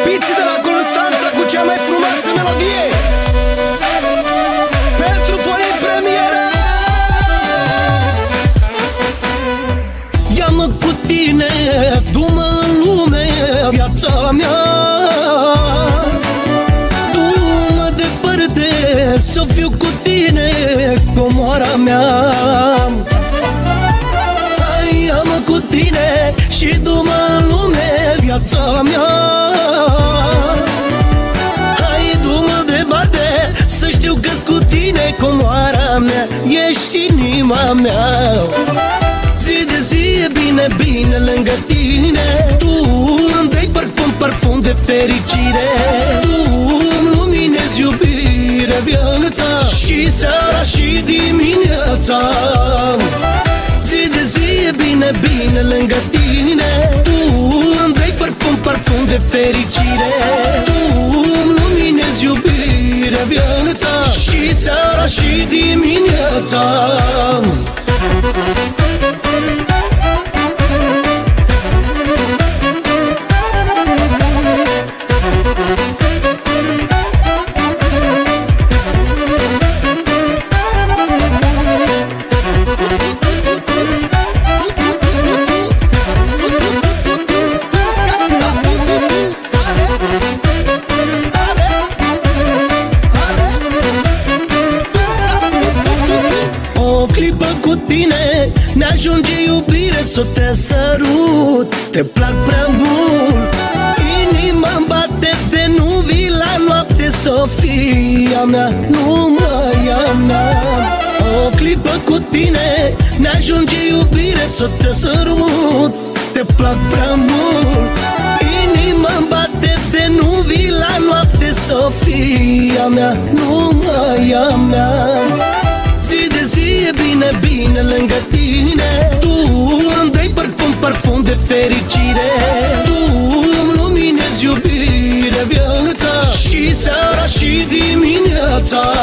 Piții de la Constanța cu cea mai frumoasă melodie pentru voi premieră. Ia-mă cu tine, du-mă în lume, viața mea. Du-mă departe, să fiu cu tine, comoara mea. Hai, ia-mă cu tine și du-mă în lume, viața mea. Hai, du-mă departe, să știu că-s cu tine, comoara mea. Ești inima mea. Zi de zi e bine, bine lângă tine. Tu îmi dai parfum de fericire. Tu îmi luminezi iubire, viața, și seara și dimineața. Zi de zi e bine, bine lângă tine. Tu îmi dai parfum de fericire. Tu îmi luminezi iubire, viața, și seara și dimineața. Cu tine ne-ajunge iubire, să te sărut. Te plac prea mult, inima-mi bate de nu vii la noapte, Sofia mea, numai a mea. O clipă cu tine ne-ajunge iubire, să te sărut. Te plac prea mult, inima-mi bate de nu vii la noapte, Sofia mea, numai a mea. Zi de zi e bine, bine lângă tine. Tu îmi dai parfum de fericire. Tu îmi luminezi iubire, viața, și seara și dimineața.